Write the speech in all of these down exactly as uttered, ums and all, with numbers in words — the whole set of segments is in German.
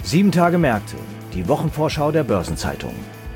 Sieben Tage Märkte, die Wochenvorschau der Börsenzeitung.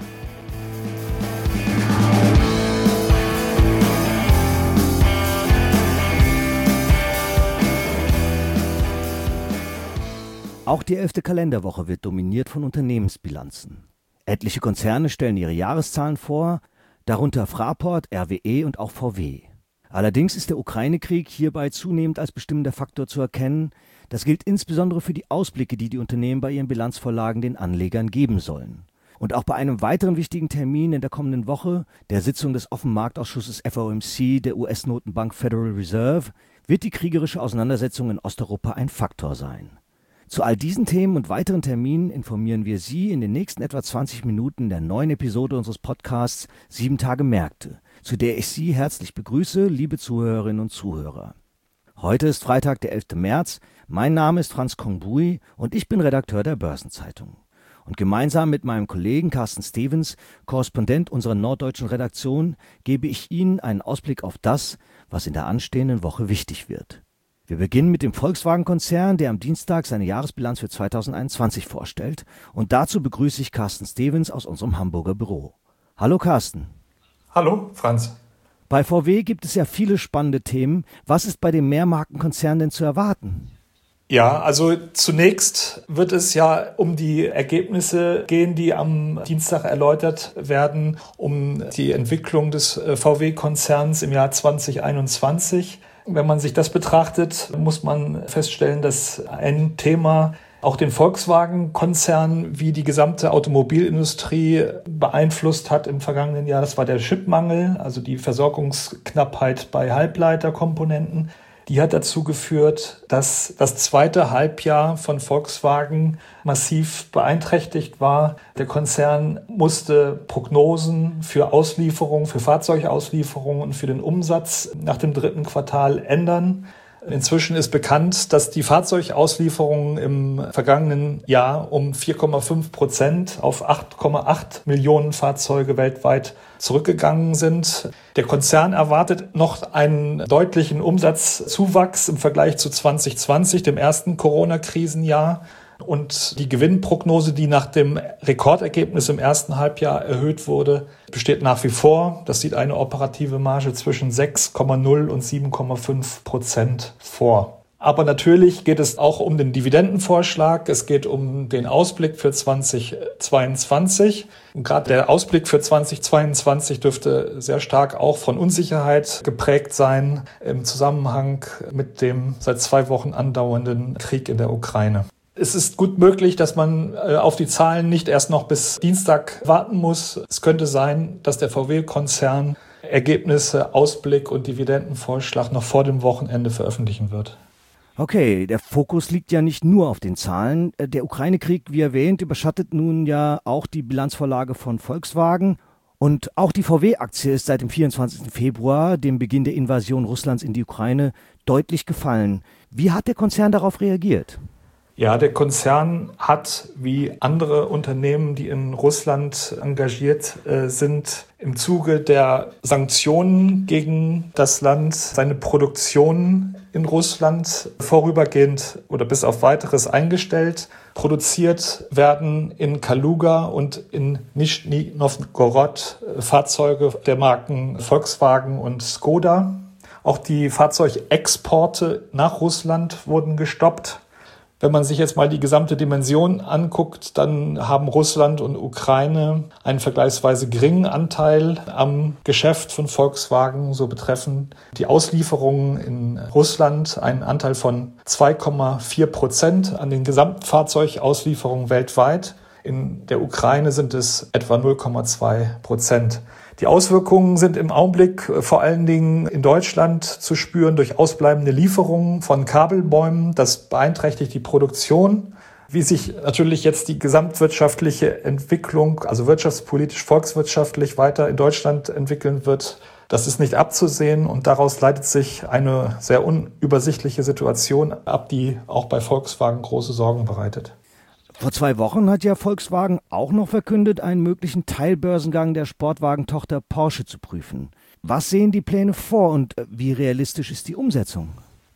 Auch die elfte Kalenderwoche wird dominiert von Unternehmensbilanzen. Etliche Konzerne stellen ihre Jahreszahlen vor, darunter Fraport, R W E und auch V W. Allerdings ist der Ukraine-Krieg hierbei zunehmend als bestimmender Faktor zu erkennen. Das gilt insbesondere für die Ausblicke, die die Unternehmen bei ihren Bilanzvorlagen den Anlegern geben sollen. Und auch bei einem weiteren wichtigen Termin in der kommenden Woche, der Sitzung des Offenmarktausschusses F O M C der U S-Notenbank Federal Reserve, wird die kriegerische Auseinandersetzung in Osteuropa ein Faktor sein. Zu all diesen Themen und weiteren Terminen informieren wir Sie in den nächsten etwa zwanzig Minuten der neuen Episode unseres Podcasts Sieben Tage Märkte, zu der ich Sie herzlich begrüße, liebe Zuhörerinnen und Zuhörer. Heute ist Freitag, der elfte März. Mein Name ist Franz Kongbui und ich bin Redakteur der Börsenzeitung. Und gemeinsam mit meinem Kollegen Carsten Stevens, Korrespondent unserer norddeutschen Redaktion, gebe ich Ihnen einen Ausblick auf das, was in der anstehenden Woche wichtig wird. Wir beginnen mit dem Volkswagen-Konzern, der am Dienstag seine Jahresbilanz für zweitausendeinundzwanzig vorstellt. Und dazu begrüße ich Carsten Stevens aus unserem Hamburger Büro. Hallo Carsten. Hallo Franz. Bei V W gibt es ja viele spannende Themen. Was ist bei dem Mehrmarkenkonzern denn zu erwarten? Ja, also zunächst wird es ja um die Ergebnisse gehen, die am Dienstag erläutert werden, um die Entwicklung des V W-Konzerns im Jahr zweitausendeinundzwanzig. Wenn man sich das betrachtet, muss man feststellen, dass ein Thema auch den Volkswagen-Konzern wie die gesamte Automobilindustrie beeinflusst hat im vergangenen Jahr. Das war der Chipmangel, also die Versorgungsknappheit bei Halbleiterkomponenten. Die hat dazu geführt, dass das zweite Halbjahr von Volkswagen massiv beeinträchtigt war. Der Konzern musste Prognosen für Auslieferungen, für Fahrzeugauslieferungen und für den Umsatz nach dem dritten Quartal ändern. Inzwischen ist bekannt, dass die Fahrzeugauslieferungen im vergangenen Jahr um vier Komma fünf Prozent auf acht Komma acht Millionen Fahrzeuge weltweit zurückgegangen sind. Der Konzern erwartet noch einen deutlichen Umsatzzuwachs im Vergleich zu zwanzig zwanzig, dem ersten Corona-Krisenjahr. Und die Gewinnprognose, die nach dem Rekordergebnis im ersten Halbjahr erhöht wurde, besteht nach wie vor. Das sieht eine operative Marge zwischen sechs Komma null und sieben Komma fünf Prozent vor. Aber natürlich geht es auch um den Dividendenvorschlag. Es geht um den Ausblick für zweitausendzweiundzwanzig. Und gerade der Ausblick für zweitausendzweiundzwanzig dürfte sehr stark auch von Unsicherheit geprägt sein im Zusammenhang mit dem seit zwei Wochen andauernden Krieg in der Ukraine. Es ist gut möglich, dass man auf die Zahlen nicht erst noch bis Dienstag warten muss. Es könnte sein, dass der V W-Konzern Ergebnisse, Ausblick und Dividendenvorschlag noch vor dem Wochenende veröffentlichen wird. Okay, der Fokus liegt ja nicht nur auf den Zahlen. Der Ukraine-Krieg, wie erwähnt, überschattet nun ja auch die Bilanzvorlage von Volkswagen. Und auch die V W-Aktie ist seit dem vierundzwanzigsten Februar, dem Beginn der Invasion Russlands in die Ukraine, deutlich gefallen. Wie hat der Konzern darauf reagiert? Ja, der Konzern hat, wie andere Unternehmen, die in Russland engagiert äh, sind, im Zuge der Sanktionen gegen das Land seine Produktion in Russland vorübergehend oder bis auf Weiteres eingestellt. Produziert werden in Kaluga und in Nischni Nowgorod Fahrzeuge der Marken Volkswagen und Skoda. Auch die Fahrzeugexporte nach Russland wurden gestoppt. Wenn man sich jetzt mal die gesamte Dimension anguckt, dann haben Russland und Ukraine einen vergleichsweise geringen Anteil am Geschäft von Volkswagen. So betreffen die Auslieferungen in Russland einen Anteil von zwei Komma vier Prozent an den gesamten Fahrzeugauslieferungen weltweit. In der Ukraine sind es etwa null Komma zwei Prozent. Die Auswirkungen sind im Augenblick vor allen Dingen in Deutschland zu spüren durch ausbleibende Lieferungen von Kabelbäumen. Das beeinträchtigt die Produktion. Wie sich natürlich jetzt die gesamtwirtschaftliche Entwicklung, also wirtschaftspolitisch, volkswirtschaftlich weiter in Deutschland entwickeln wird, das ist nicht abzusehen. Und daraus leitet sich eine sehr unübersichtliche Situation ab, die auch bei Volkswagen große Sorgen bereitet. Vor zwei Wochen hat ja Volkswagen auch noch verkündet, einen möglichen Teilbörsengang der Sportwagentochter Porsche zu prüfen. Was sehen die Pläne vor und wie realistisch ist die Umsetzung?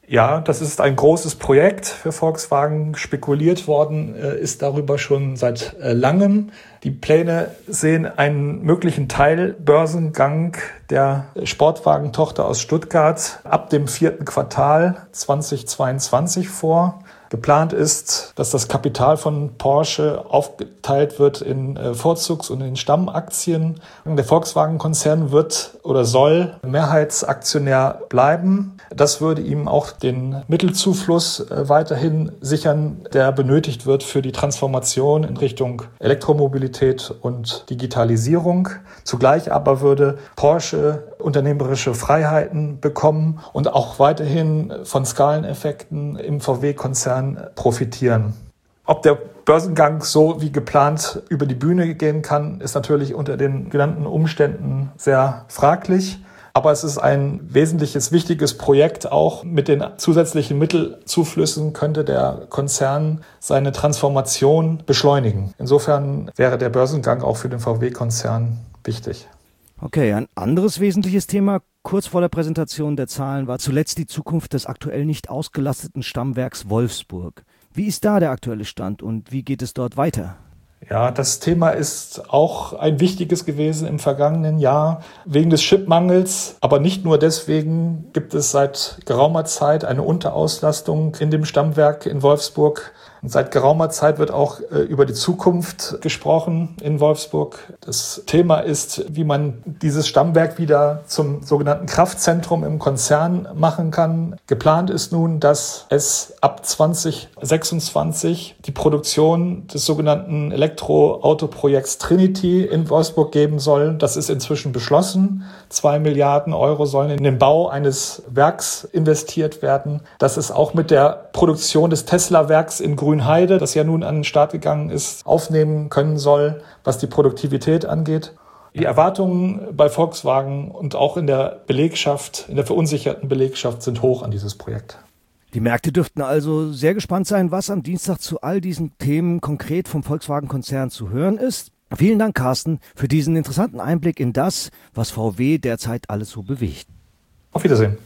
Ja, das ist ein großes Projekt für Volkswagen. Spekuliert worden äh, ist darüber schon seit äh, langem. Die Pläne sehen einen möglichen Teilbörsengang der Sportwagentochter aus Stuttgart ab dem vierten Quartal zweitausendzweiundzwanzig vor. Geplant ist, dass das Kapital von Porsche aufgeteilt wird in äh, Vorzugs- und in Stammaktien. Der Volkswagen-Konzern wird oder soll Mehrheitsaktionär bleiben. Das würde ihm auch den Mittelzufluss äh, weiterhin sichern, der benötigt wird für die Transformation in Richtung Elektromobilität und Digitalisierung. Zugleich aber würde Porsche unternehmerische Freiheiten bekommen und auch weiterhin von Skaleneffekten im V W-Konzern profitieren. Ob der Börsengang so wie geplant über die Bühne gehen kann, ist natürlich unter den genannten Umständen sehr fraglich. Aber es ist ein wesentliches, wichtiges Projekt. Auch mit den zusätzlichen Mittelzuflüssen könnte der Konzern seine Transformation beschleunigen. Insofern wäre der Börsengang auch für den V W-Konzern wichtig. Okay, ein anderes wesentliches Thema kurz vor der Präsentation der Zahlen war zuletzt die Zukunft des aktuell nicht ausgelasteten Stammwerks Wolfsburg. Wie ist da der aktuelle Stand und wie geht es dort weiter? Ja, das Thema ist auch ein wichtiges gewesen im vergangenen Jahr. Wegen des Chipmangels, aber nicht nur deswegen, gibt es seit geraumer Zeit eine Unterauslastung in dem Stammwerk in Wolfsburg. Und seit geraumer Zeit wird auch äh, über die Zukunft gesprochen in Wolfsburg. Das Thema ist, wie man dieses Stammwerk wieder zum sogenannten Kraftzentrum im Konzern machen kann. Geplant ist nun, dass es ab zwanzig sechsundzwanzig die Produktion des sogenannten Elektroautoprojekts Trinity in Wolfsburg geben soll. Das ist inzwischen beschlossen. Zwei Milliarden Euro sollen in den Bau eines Werks investiert werden. Das ist auch mit der Produktion des Tesla-Werks in Grünheide, das ja nun an den Start gegangen ist, aufnehmen können soll, was die Produktivität angeht. Die Erwartungen bei Volkswagen und auch in der Belegschaft, in der verunsicherten Belegschaft sind hoch an dieses Projekt. Die Märkte dürften also sehr gespannt sein, was am Dienstag zu all diesen Themen konkret vom Volkswagen-Konzern zu hören ist. Vielen Dank, Carsten, für diesen interessanten Einblick in das, was V W derzeit alles so bewegt. Auf Wiedersehen.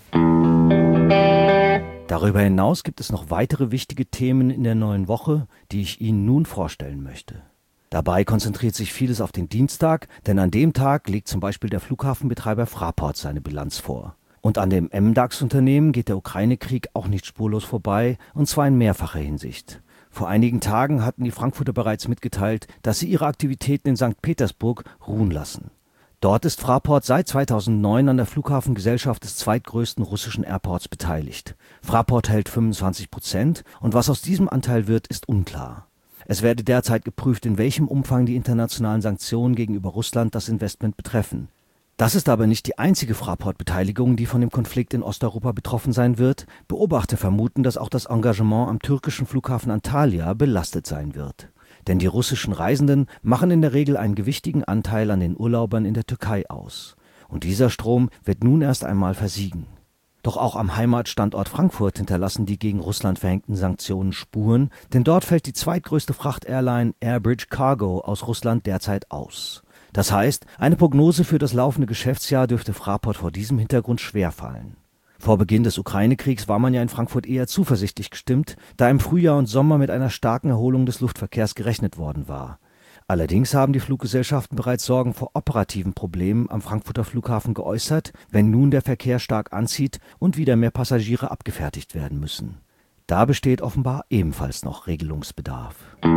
Darüber hinaus gibt es noch weitere wichtige Themen in der neuen Woche, die ich Ihnen nun vorstellen möchte. Dabei konzentriert sich vieles auf den Dienstag, denn an dem Tag legt zum Beispiel der Flughafenbetreiber Fraport seine Bilanz vor. Und an dem M DAX-Unternehmen geht der Ukraine-Krieg auch nicht spurlos vorbei, und zwar in mehrfacher Hinsicht. Vor einigen Tagen hatten die Frankfurter bereits mitgeteilt, dass sie ihre Aktivitäten in Sankt Petersburg ruhen lassen. Dort ist Fraport seit zweitausendneun an der Flughafengesellschaft des zweitgrößten russischen Airports beteiligt. Fraport hält fünfundzwanzig Prozent und was aus diesem Anteil wird, ist unklar. Es werde derzeit geprüft, in welchem Umfang die internationalen Sanktionen gegenüber Russland das Investment betreffen. Das ist aber nicht die einzige Fraport-Beteiligung, die von dem Konflikt in Osteuropa betroffen sein wird. Beobachter vermuten, dass auch das Engagement am türkischen Flughafen Antalya belastet sein wird. Denn die russischen Reisenden machen in der Regel einen gewichtigen Anteil an den Urlaubern in der Türkei aus. Und dieser Strom wird nun erst einmal versiegen. Doch auch am Heimatstandort Frankfurt hinterlassen die gegen Russland verhängten Sanktionen Spuren, denn dort fällt die zweitgrößte Frachtairline Airbridge Cargo aus Russland derzeit aus. Das heißt, eine Prognose für das laufende Geschäftsjahr dürfte Fraport vor diesem Hintergrund schwerfallen. Vor Beginn des Ukraine-Kriegs war man ja in Frankfurt eher zuversichtlich gestimmt, da im Frühjahr und Sommer mit einer starken Erholung des Luftverkehrs gerechnet worden war. Allerdings haben die Fluggesellschaften bereits Sorgen vor operativen Problemen am Frankfurter Flughafen geäußert, wenn nun der Verkehr stark anzieht und wieder mehr Passagiere abgefertigt werden müssen. Da besteht offenbar ebenfalls noch Regelungsbedarf.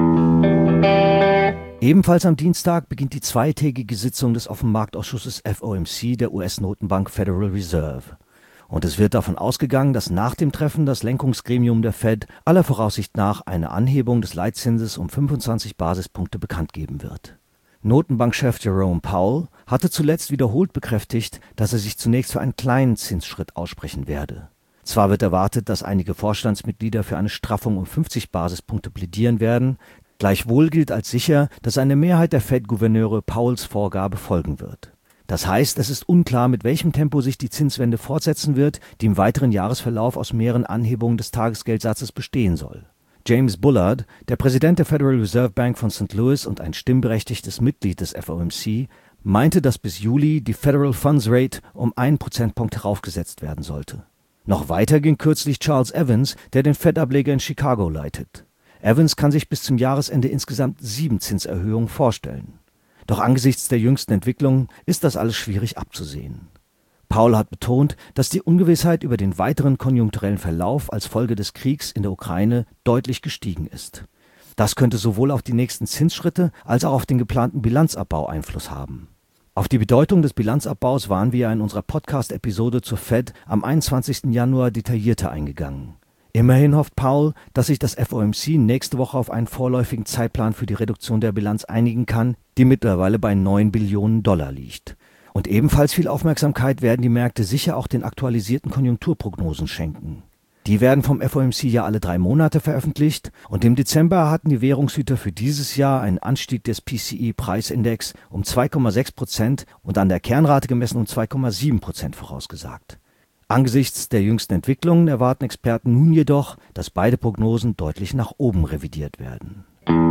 Ebenfalls am Dienstag beginnt die zweitägige Sitzung des Offenmarktausschusses F O M C der U S-Notenbank Federal Reserve. Und es wird davon ausgegangen, dass nach dem Treffen das Lenkungsgremium der Fed aller Voraussicht nach eine Anhebung des Leitzinses um fünfundzwanzig Basispunkte bekannt geben wird. Notenbankchef Jerome Powell hatte zuletzt wiederholt bekräftigt, dass er sich zunächst für einen kleinen Zinsschritt aussprechen werde. Zwar wird erwartet, dass einige Vorstandsmitglieder für eine Straffung um fünfzig Basispunkte plädieren werden, gleichwohl gilt als sicher, dass eine Mehrheit der Fed-Gouverneure Powells Vorgabe folgen wird. Das heißt, es ist unklar, mit welchem Tempo sich die Zinswende fortsetzen wird, die im weiteren Jahresverlauf aus mehreren Anhebungen des Tagesgeldsatzes bestehen soll. James Bullard, der Präsident der Federal Reserve Bank von Sankt Louis und ein stimmberechtigtes Mitglied des F O M C, meinte, dass bis Juli die Federal Funds Rate um einen Prozentpunkt heraufgesetzt werden sollte. Noch weiter ging kürzlich Charles Evans, der den Fed-Ableger in Chicago leitet. Evans kann sich bis zum Jahresende insgesamt sieben Zinserhöhungen vorstellen. Doch angesichts der jüngsten Entwicklungen ist das alles schwierig abzusehen. Powell hat betont, dass die Ungewissheit über den weiteren konjunkturellen Verlauf als Folge des Kriegs in der Ukraine deutlich gestiegen ist. Das könnte sowohl auf die nächsten Zinsschritte als auch auf den geplanten Bilanzabbau Einfluss haben. Auf die Bedeutung des Bilanzabbaus waren wir in unserer Podcast-Episode zur Fed am einundzwanzigsten Januar detaillierter eingegangen. Immerhin hofft Powell, dass sich das F O M C nächste Woche auf einen vorläufigen Zeitplan für die Reduktion der Bilanz einigen kann, die mittlerweile bei neun Billionen Dollar liegt. Und ebenfalls viel Aufmerksamkeit werden die Märkte sicher auch den aktualisierten Konjunkturprognosen schenken. Die werden vom F O M C ja alle drei Monate veröffentlicht und im Dezember hatten die Währungshüter für dieses Jahr einen Anstieg des P C E-Preisindex um zwei Komma sechs Prozent und an der Kernrate gemessen um zwei Komma sieben Prozent vorausgesagt. Angesichts der jüngsten Entwicklungen erwarten Experten nun jedoch, dass beide Prognosen deutlich nach oben revidiert werden.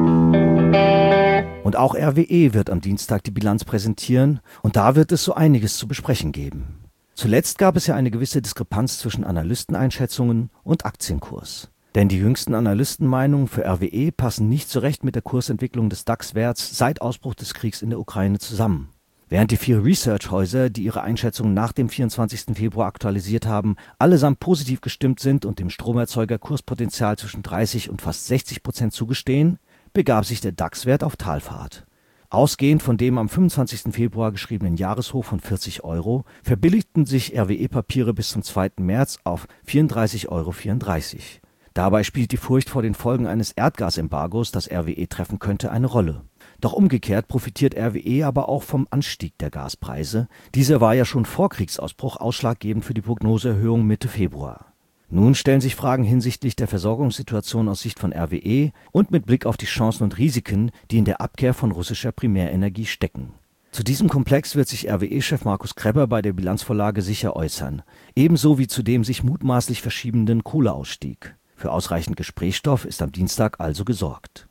Und auch R W E wird am Dienstag die Bilanz präsentieren und da wird es so einiges zu besprechen geben. Zuletzt gab es ja eine gewisse Diskrepanz zwischen Analysteneinschätzungen und Aktienkurs. Denn die jüngsten Analystenmeinungen für R W E passen nicht so recht mit der Kursentwicklung des DAX-Werts seit Ausbruch des Kriegs in der Ukraine zusammen. Während die vier Research-Häuser, die ihre Einschätzungen nach dem vierundzwanzigsten Februar aktualisiert haben, allesamt positiv gestimmt sind und dem Stromerzeuger Kurspotenzial zwischen dreißig und fast sechzig Prozent zugestehen, begab sich der DAX-Wert auf Talfahrt. Ausgehend von dem am fünfundzwanzigsten Februar geschriebenen Jahreshoch von vierzig Euro verbilligten sich R W E-Papiere bis zum zweiten März auf vierunddreißig Euro vierunddreißig. Dabei spielt die Furcht vor den Folgen eines Erdgasembargos, das R W E treffen könnte, eine Rolle. Doch umgekehrt profitiert R W E aber auch vom Anstieg der Gaspreise. Dieser war ja schon vor Kriegsausbruch ausschlaggebend für die Prognoseerhöhung Mitte Februar. Nun stellen sich Fragen hinsichtlich der Versorgungssituation aus Sicht von R W E und mit Blick auf die Chancen und Risiken, die in der Abkehr von russischer Primärenergie stecken. Zu diesem Komplex wird sich R W E-Chef Markus Krebber bei der Bilanzvorlage sicher äußern, ebenso wie zu dem sich mutmaßlich verschiebenden Kohleausstieg. Für ausreichend Gesprächsstoff ist am Dienstag also gesorgt.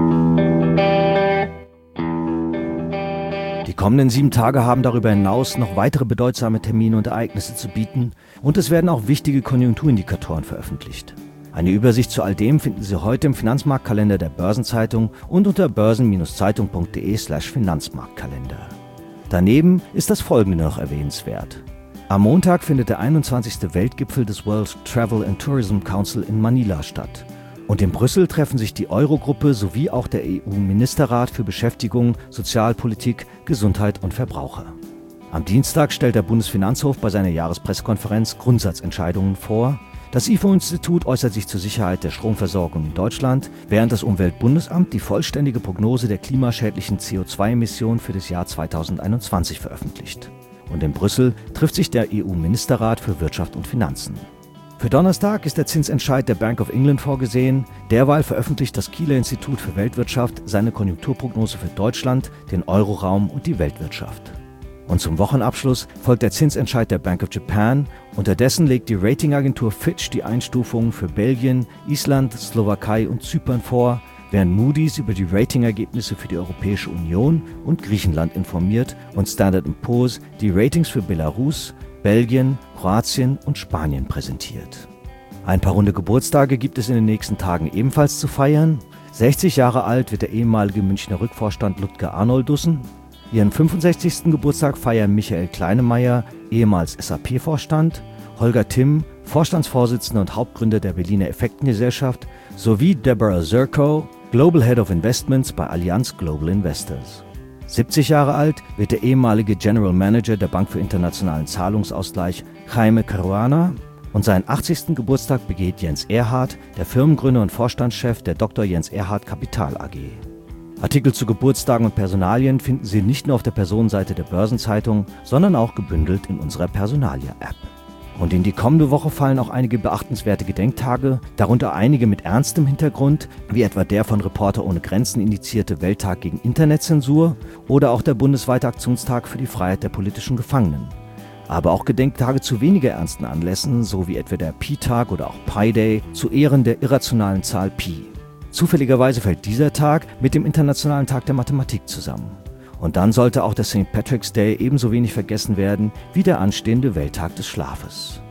Die kommenden sieben Tage haben darüber hinaus noch weitere bedeutsame Termine und Ereignisse zu bieten und es werden auch wichtige Konjunkturindikatoren veröffentlicht. Eine Übersicht zu all dem finden Sie heute im Finanzmarktkalender der Börsenzeitung und unter börsen-zeitung punkt de slash Finanzmarktkalender. Daneben ist das Folgende noch erwähnenswert. Am Montag findet der einundzwanzigste Weltgipfel des World Travel and Tourism Council in Manila statt. Und in Brüssel treffen sich die Eurogruppe sowie auch der E U-Ministerrat für Beschäftigung, Sozialpolitik, Gesundheit und Verbraucher. Am Dienstag stellt der Bundesfinanzhof bei seiner Jahrespressekonferenz Grundsatzentscheidungen vor. Das I F O-Institut äußert sich zur Sicherheit der Stromversorgung in Deutschland, während das Umweltbundesamt die vollständige Prognose der klimaschädlichen C O zwei Emissionen für das Jahr zweitausendeinundzwanzig veröffentlicht. Und in Brüssel trifft sich der E U-Ministerrat für Wirtschaft und Finanzen. Für Donnerstag ist der Zinsentscheid der Bank of England vorgesehen. Derweil veröffentlicht das Kieler Institut für Weltwirtschaft seine Konjunkturprognose für Deutschland, den Euroraum und die Weltwirtschaft. Und zum Wochenabschluss folgt der Zinsentscheid der Bank of Japan. Unterdessen legt die Ratingagentur Fitch die Einstufungen für Belgien, Island, Slowakei und Zypern vor, während Moody's über die Ratingergebnisse für die Europäische Union und Griechenland informiert und Standard and Poor's die Ratings für Belarus, Belgien, Kroatien und Spanien präsentiert. Ein paar runde Geburtstage gibt es in den nächsten Tagen ebenfalls zu feiern. sechzig Jahre alt wird der ehemalige Münchner Rückvorstand Ludger Arnoldussen. Ihren fünfundsechzigsten Geburtstag feiern Michael Kleinemeier, ehemals S A P-Vorstand, Holger Timm, Vorstandsvorsitzender und Hauptgründer der Berliner Effektengesellschaft, sowie Deborah Zirko, Global Head of Investments bei Allianz Global Investors. siebzig Jahre alt wird der ehemalige General Manager der Bank für internationalen Zahlungsausgleich Jaime Caruana und seinen achtzigsten Geburtstag begeht Jens Erhardt, der Firmengründer und Vorstandschef der Doktor Jens Erhardt Kapital A G. Artikel zu Geburtstagen und Personalien finden Sie nicht nur auf der Personenseite der Börsenzeitung, sondern auch gebündelt in unserer Personalia-App. Und in die kommende Woche fallen auch einige beachtenswerte Gedenktage, darunter einige mit ernstem Hintergrund, wie etwa der von Reporter ohne Grenzen initiierte Welttag gegen Internetzensur oder auch der bundesweite Aktionstag für die Freiheit der politischen Gefangenen. Aber auch Gedenktage zu weniger ernsten Anlässen, so wie etwa der Pi-Tag oder auch Pi Day, zu Ehren der irrationalen Zahl Pi. Zufälligerweise fällt dieser Tag mit dem Internationalen Tag der Mathematik zusammen. Und dann sollte auch der Sankt Patrick's Day ebenso wenig vergessen werden wie der anstehende Welttag des Schlafes.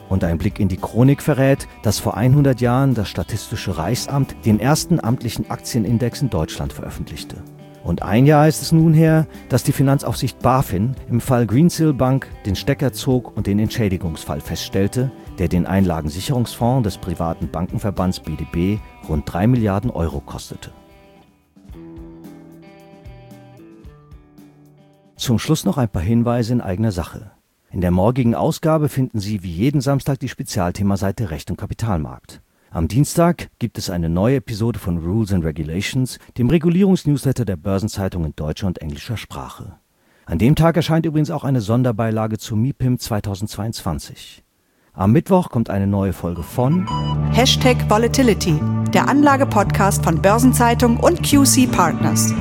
Und ein Blick in die Chronik verrät, dass vor hundert Jahren das Statistische Reichsamt den ersten amtlichen Aktienindex in Deutschland veröffentlichte. Und ein Jahr ist es nun her, dass die Finanzaufsicht BaFin im Fall Greensill Bank den Stecker zog und den Entschädigungsfall feststellte, der den Einlagensicherungsfonds des privaten Bankenverbands B D B rund drei Milliarden Euro kostete. Zum Schluss noch ein paar Hinweise in eigener Sache. In der morgigen Ausgabe finden Sie wie jeden Samstag die Spezialthemaseite Recht und Kapitalmarkt. Am Dienstag gibt es eine neue Episode von Rules and Regulations, dem Regulierungsnewsletter der Börsenzeitung in deutscher und englischer Sprache. An dem Tag erscheint übrigens auch eine Sonderbeilage zu MiPIM zweitausendzweiundzwanzig. Am Mittwoch kommt eine neue Folge von Hashtag Volatility, der Anlage-Podcast von Börsenzeitung und Q C Partners.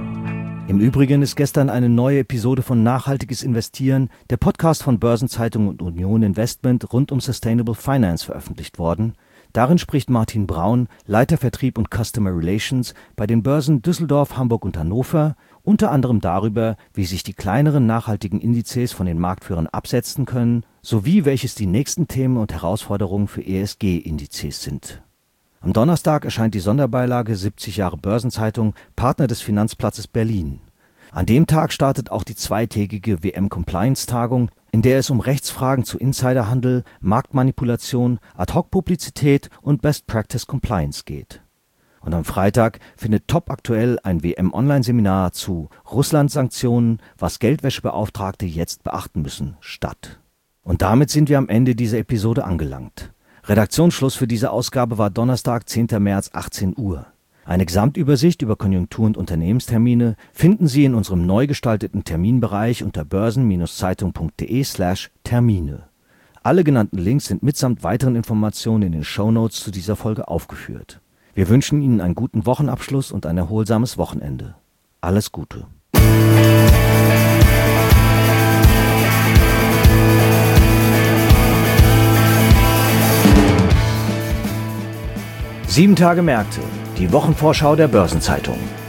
Im Übrigen ist gestern eine neue Episode von Nachhaltiges Investieren, der Podcast von Börsenzeitung und Union Investment rund um Sustainable Finance veröffentlicht worden. Darin spricht Martin Braun, Leiter Vertrieb und Customer Relations bei den Börsen Düsseldorf, Hamburg und Hannover, unter anderem darüber, wie sich die kleineren nachhaltigen Indizes von den Marktführern absetzen können, sowie welches die nächsten Themen und Herausforderungen für E S G-Indizes sind. Am Donnerstag erscheint die Sonderbeilage siebzig Jahre Börsenzeitung, Partner des Finanzplatzes Berlin. An dem Tag startet auch die zweitägige W M-Compliance-Tagung, in der es um Rechtsfragen zu Insiderhandel, Marktmanipulation, Ad-Hoc-Publizität und Best-Practice-Compliance geht. Und am Freitag findet topaktuell ein W M-Online-Seminar zu Russland-Sanktionen, was Geldwäschebeauftragte jetzt beachten müssen, statt. Und damit sind wir am Ende dieser Episode angelangt. Redaktionsschluss für diese Ausgabe war Donnerstag, zehnten März, achtzehn Uhr. Eine Gesamtübersicht über Konjunktur- und Unternehmenstermine finden Sie in unserem neu gestalteten Terminbereich unter börsen-zeitung.de slash Termine. Alle genannten Links sind mitsamt weiteren Informationen in den Shownotes zu dieser Folge aufgeführt. Wir wünschen Ihnen einen guten Wochenabschluss und ein erholsames Wochenende. Alles Gute. Sieben Tage Märkte, die Wochenvorschau der Börsenzeitung.